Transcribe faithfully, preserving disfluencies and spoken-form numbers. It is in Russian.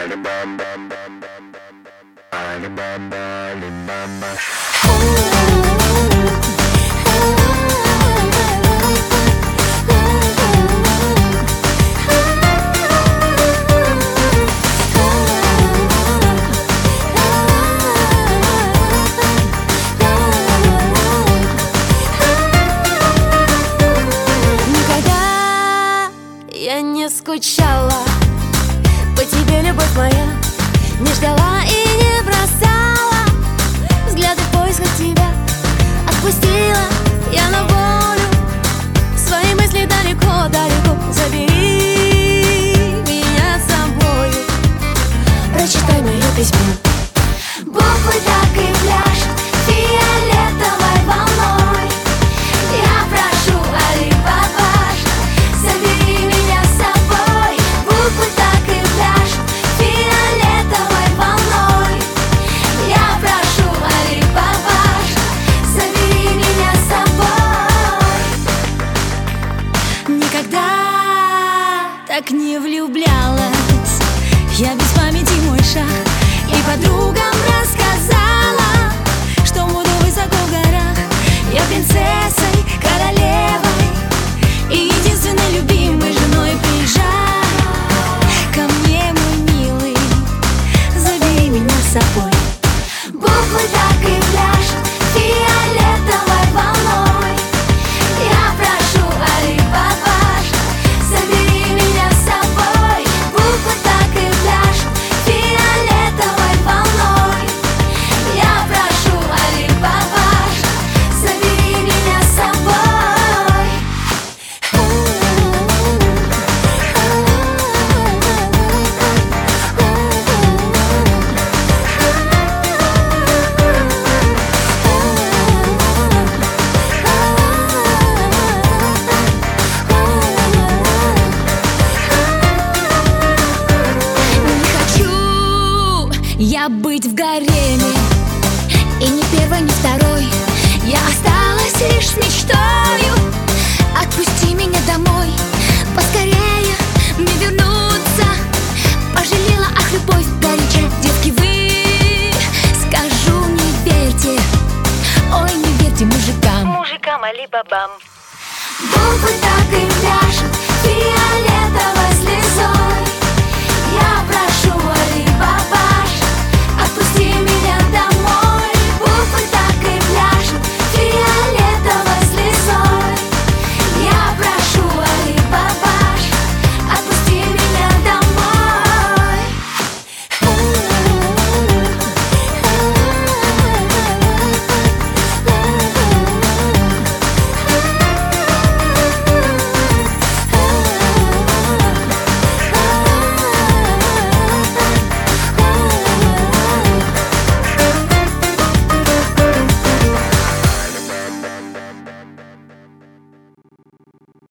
Я не скучала по тебе, любовь моя, не ждала и не бросала взгляды в поисках тебя. Отпустила я на волю свои мысли далеко-далеко. Забери меня с собою, прочитай мое письмо. Буквы так и пляшут фиолетовой волной. Я прошу, Али-Бабаш, забери меня с собой. Буквы так и пляшут фиолетовой волной. Я прошу, Али-Бабаш, забери меня с собой. Никогда так не влюблялась я без памяти мой шаг. И подругам рассказала, что буду высоко в горах. Я принцессой, королевой и единственной любимой женой. Приезжай ко мне, мой милый, забери меня с собой. Буквы так и пляшут фиолетовой волной. Я прошу, Али-Бабаш, забери меня с собой. Буквы так и пляшут фиолетовой волной. Я прошу, Али-Бабаш, забери меня с собой. Не хочу я быть в гареме, и ни первой, ни второй. Я осталась лишь с мечтою. Отпусти меня домой, поскорее мне вернуться. Пожалела, ах, любовь горячая. Девки, вы, скажу, не верьте, ой, не верьте мужикам, Мужикам Али-Бабам. Буквы